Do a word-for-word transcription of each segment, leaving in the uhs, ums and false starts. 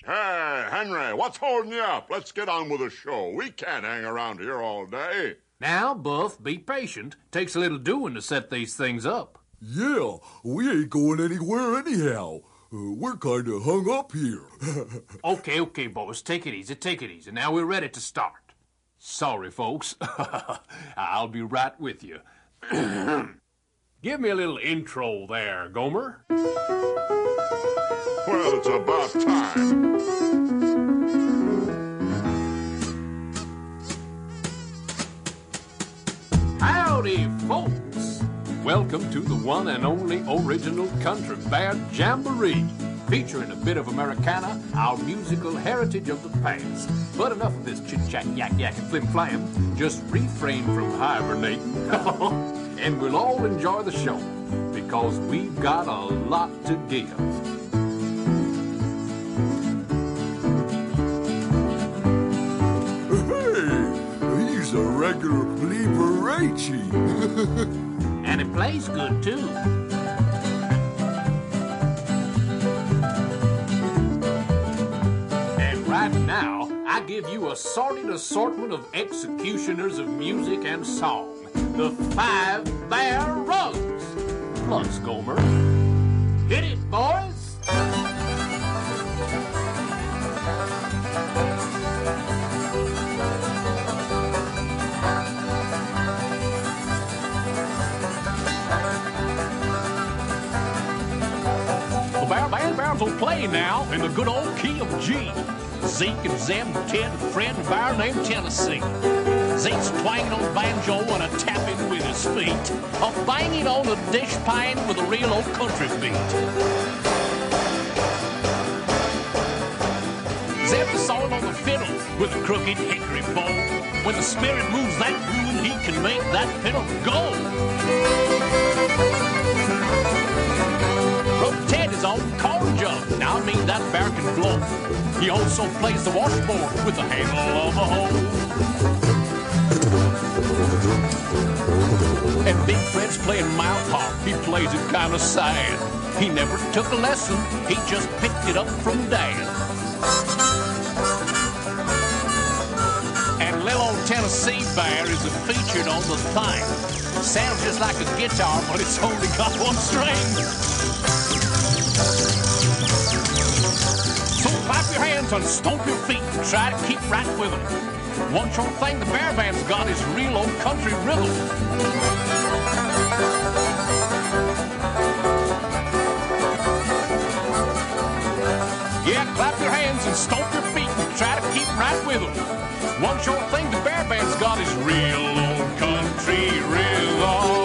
Hey, Henry, what's holding you up? Let's get on with the show. We can't hang around here all day. Now, Buff, be patient. Takes a little doing to set these things up. Yeah, we ain't going anywhere anyhow. Uh, we're kind of hung up here. okay, okay, boys, take it easy, take it easy. Now we're ready to start. Sorry, folks. I'll be right with you. Give me a little intro there, Gomer. Well, it's about time. Howdy, folks. Welcome to the one and only original Country Bear Jamboree, featuring a bit of Americana, our musical heritage of the past. But enough of this chit-chat, yak-yak, and flim-flam. Just refrain from hibernating, and we'll all enjoy the show, because we've got a lot to give. Hey, he's a regular Liberace. And it plays good, too. And right now, I give you a sorted assortment of executioners of music and song. The Five Bear Rugs. Plus, Gomer. Hit it, boys! The Bear Band Bears will play now in the good old key of G. Zeke and Zeb, Ted, and Fred, and a bear named Tennessee. Zeke's twanging on the banjo and a tapping with his feet, a banging on the dish pan with a real old country beat. Zeb is sawing on the fiddle with a crooked hickory bow. When the spirit moves that groove, he can make that fiddle go. Ted is on the corn jug. Now I mean that bear can blow. He also plays the washboard with the handle of a hoe. And Big Fred's playing mouth harp. He plays it kind of sad. He never took a lesson. He just picked it up from Dad. And little old Tennessee Bear is featured on the thing. Sounds just like a guitar, but it's only got one string. So clap your hands and stomp your feet and try to keep right with them. One short thing the Bear Band's got is real old country rhythm. Yeah, clap your hands and stomp your feet and try to keep right with them. One short thing the Bear Band's got is real old country rhythm.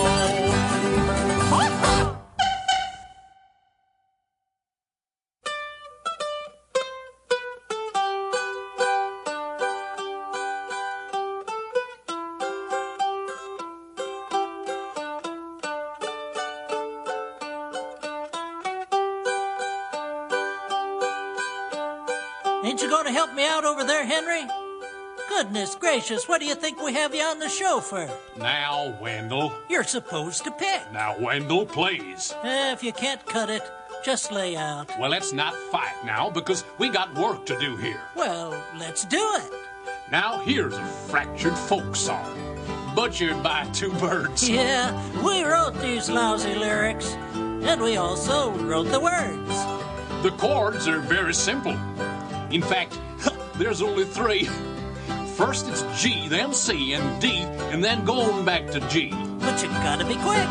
Ain't you going to help me out over there, Henry? Goodness gracious, what do you think we have you on the show for? Now, Wendell. You're supposed to pick. Now, Wendell, please. Eh, if you can't cut it, just lay out. Well, let's not fight now, because we got work to do here. Well, let's do it. Now, here's a fractured folk song, butchered by two birds. Yeah, we wrote these lousy lyrics, and we also wrote the words. The chords are very simple. In fact, there's only three. First it's G, then C, and D, and then going back to G. But you gotta be quick.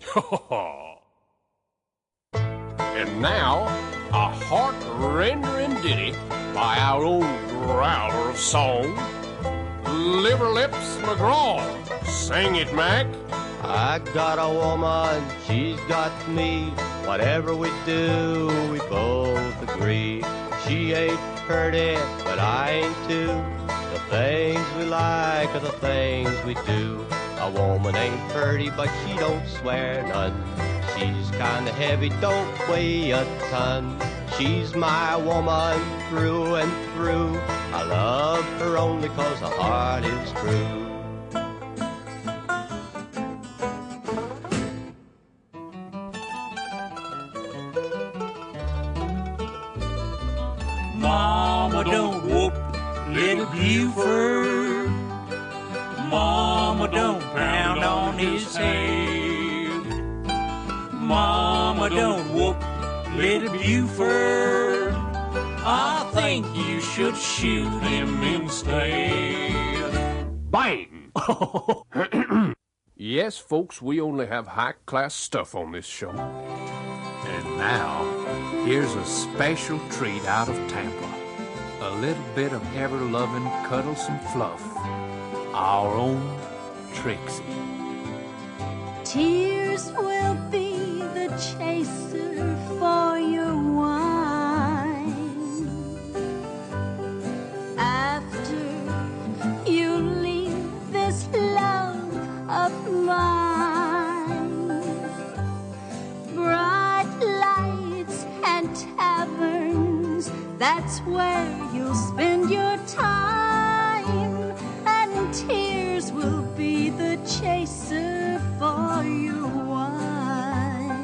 And now, a heart-rendering ditty by our own growler of song, Liverlips McGraw. Sing it, Mac. I got a woman, she's got me. Whatever we do, we both agree. She ain't pretty, but I ain't too. The things we like are the things we do. A woman ain't pretty, but she don't swear none. She's kinda heavy, don't weigh a ton. She's my woman through and through. I love her only 'cause her heart is true. little Buford. Mama, don't pound on his head. Mama, don't whoop little Buford. I think you should shoot him instead. Bang! Yes, folks, we only have high-class stuff on this show. And now, here's a special treat out of Tampa. A little bit of ever-loving, cuddlesome fluff. Our own Trixie. Tears will be the chaser for your wine. After you leave this love of mine, bright lights and taverns, that's where you'll spend your time, and tears will be the chaser for your wine.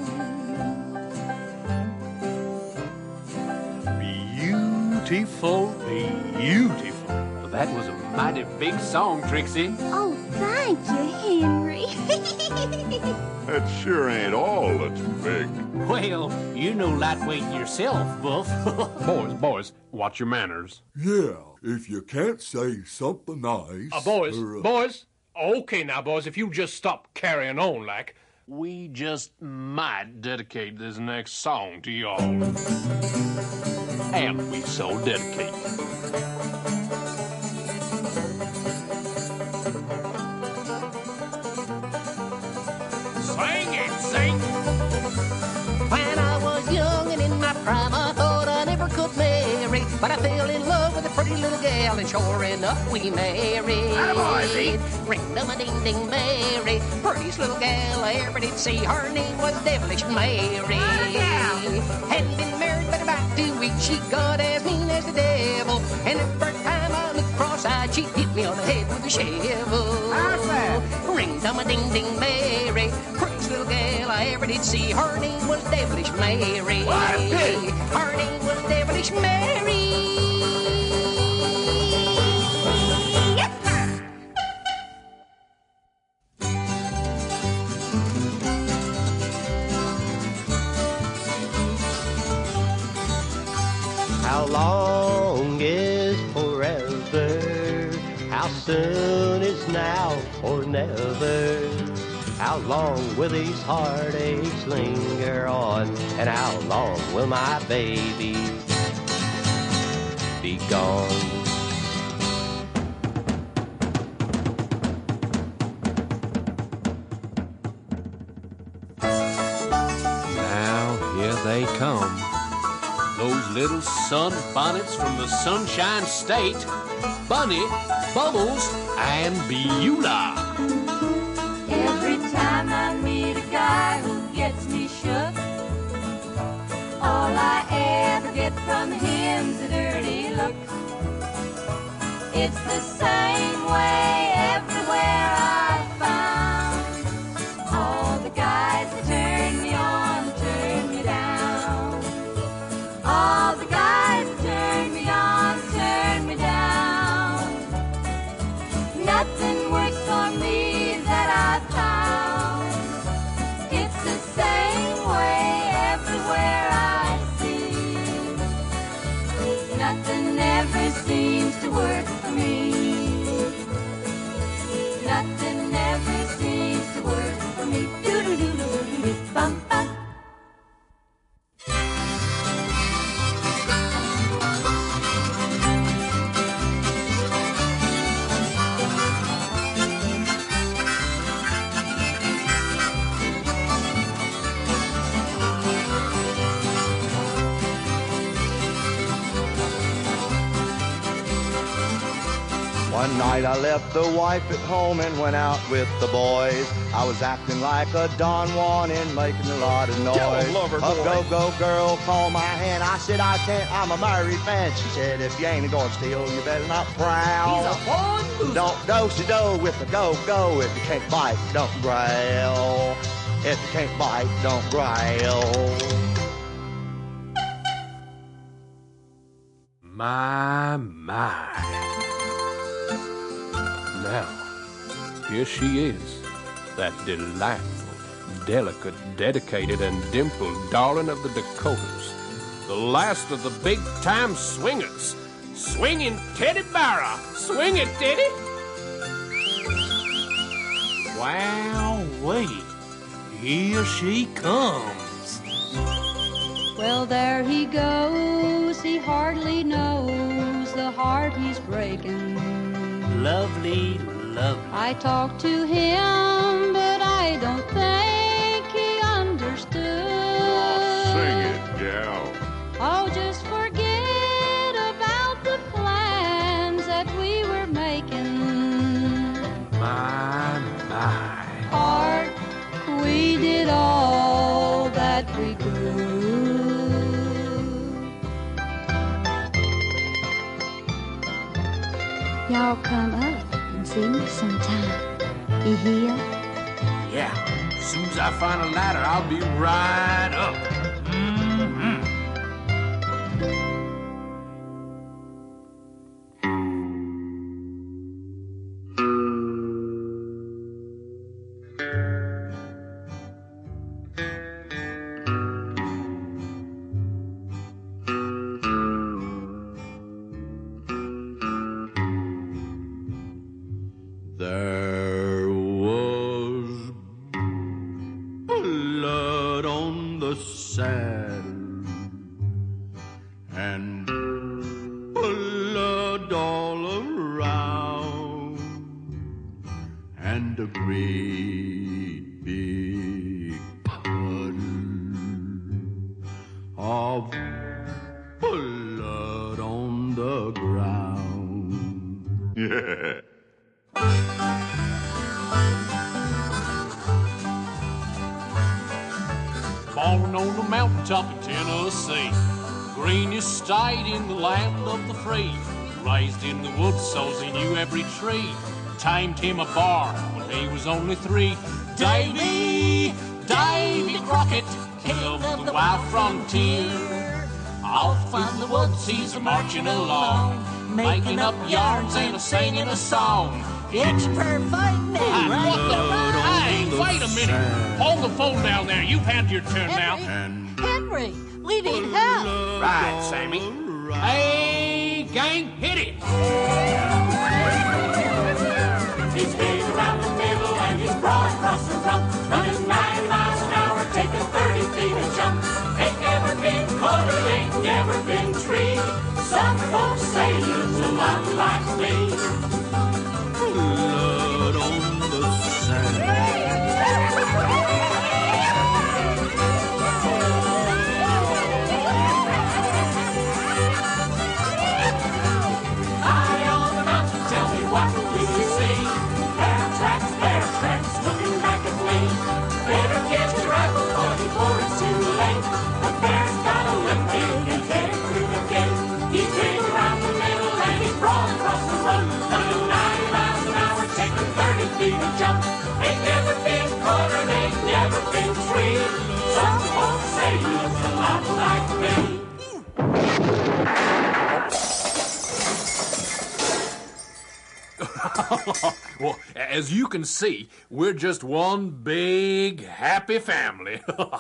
Beautiful, beautiful. That was a mighty big song, Trixie. Oh, thank you, Henry. It sure ain't all that's big. Well, you know lightweight yourself, Buff. Boys, boys, watch your manners. Yeah, if you can't say something nice... Uh, boys, or, uh, boys. Okay now, boys, if you just stop carrying on like... We just might dedicate this next song to y'all. And we so dedicate. Sing it, sing! When I was young and in my prime, I thought I never could marry, but I fell in love with a pretty little gal, and sure enough we married. Ring-dum-a-ding-ding Mary, prettiest little gal I ever did see. Her name was Devilish Mary. Hadn't been married but about two weeks, she got as mean as the devil, and every time I looked cross-eyed, she'd hit me on the head with a shovel. Ring-dum-a-ding-ding Mary, prettiest little gal I ever did see. Her name was Devilish Mary. Her name was Devilish Mary. How long is forever? How soon is now or never? How long will these heartaches linger on? And how long will my baby be gone? Now here they come. Those little sunbonnets from the Sunshine State. Bunny, Bubbles, and Beulah. Every time I meet a guy who gets me shook, all I ever get from him's a dirty look. It's the same way everywhere I found. All the guys that turn me on turn me down. All the guys that turn me on turn me down. Nothing works for me that I've found. It's the same way everywhere I see. Nothing ever seems to work for me. Nothing ever seems to work for me. Do-do-do-do-do-do, bum bum. One night I left the wife at home and went out with the boys. I was acting like a Don Juan and making a lot of noise. Tell 'em, lover A boy. go-go girl called my hand. I said, I can't, I'm a married man. She said, if you ain't gonna steal, you better not prowl. He's a born loser. Don't do-si-do with the go-go. If you can't bite, don't growl. If you can't bite, don't growl. My, my. Now, here she is, that delightful, delicate, dedicated, and dimpled darling of the Dakotas, the last of the big-time swingers. Swinging Teddy Barra. Swing it, Teddy. Wow-wee. Here she comes. Well, there he goes. He hardly knows the heart he's breaking. Lovely, lovely. I talked to him, but I don't think he understood. Oh, sing it, gal. Oh, just forget about the plans that we were making. My, my. Heart, we did all that we could. Y'all come up and see me sometime. You hear? Yeah, as soon as I find a ladder, I'll be right up. Mm-hmm. There was blood on the saddle and blood all around and a great big puddle of blood on the ground. Yeah. Born on the mountaintop in Tennessee, greenest state in the land of the free. Raised in the woods, so he knew every tree. Tamed him a bar when he was only three. Davy, Davy Crockett, king of the wild frontier. Off in the woods he's a marching along, making up yarns and a singing a song. It's perfect now. Hey, what the? Hey, wait a minute. Hold the phone down there. You've had your turn now. Henry, we need help. Right, Sammy. Hey, gang, hit it. He's big around the middle and he's broad across the rump, running nine miles an hour, taking thirty feet a jump. Ain't never been quarter, ain't never been tree. Some folks say he looks a lot like me. Blood on the sand. High on the mountain, tell me what do you see? Bear tracks, bear tracks, looking back at me. Better get your rifle before it's too late. The bear's got a limp big and headed through the gate. He's big around the middle and he's broad across the road, running ninety miles an hour, taking thirty feet a jump. Ain't never been cornered, ain't never been tree. Some folks say he looks a lot like me. Well, as you can see, we're just one big happy family.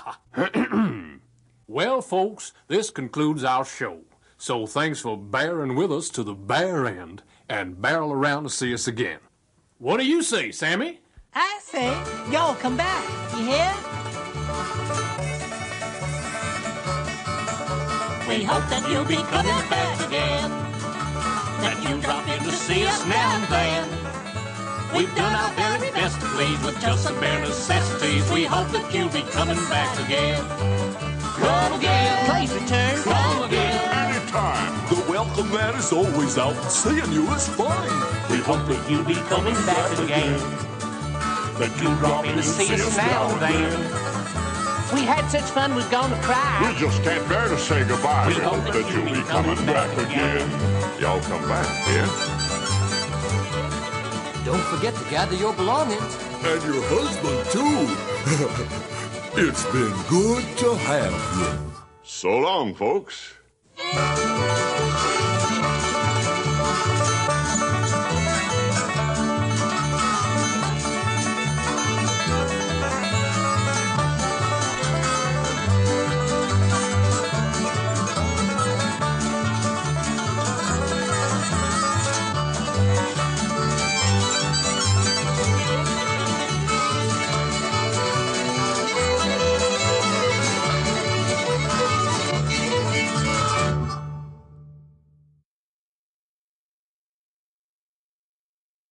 Well, folks, this concludes our show. So thanks for bearing with us to the bare end and barrel around to see us again. What do you say, Sammy? I say, y'all come back. You hear? We hope that you'll be coming back again. That you drop in to see us now and then. We've done our very best to please with just some bare necessities. We hope that you'll be coming back again. Come again. Please return. Come again. Anytime. The welcome mat is always out, and seeing you is fine. We hope that you'll be coming back again. That you drop in to see us now and then. We had such fun we're gonna cry. We just can't bear to say goodbye. We We hope that you'll be coming back again. Y'all come back, yeah? Don't forget to gather your belongings. And your husband, too. It's been good to have you. So long, folks.